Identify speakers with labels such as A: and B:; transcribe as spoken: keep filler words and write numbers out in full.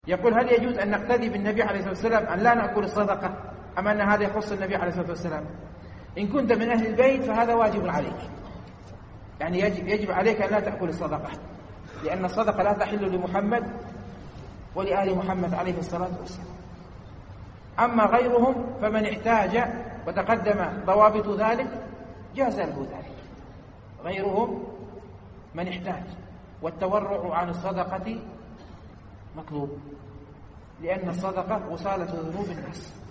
A: يقول: هل يجوز أن نقتدي بالنبي عليه الصلاة والسلام أن لا نأكل الصدقة، أم أن هذا يخص النبي عليه الصلاة والسلام؟ إن كنت من أهل البيت فهذا واجب عليك، يعني يجب, يجب عليك أن لا تأكل الصدقة، لأن الصدقة لا تحل لمحمد ولآل محمد عليه الصلاة والسلام. أما غيرهم فمن احتاج وتقدم ضوابط ذلك جاز له ذلك. غيرهم من احتاج، والتورع عن الصدقة مطلوب، لأن الصدقة وصالة ذنوب الناس.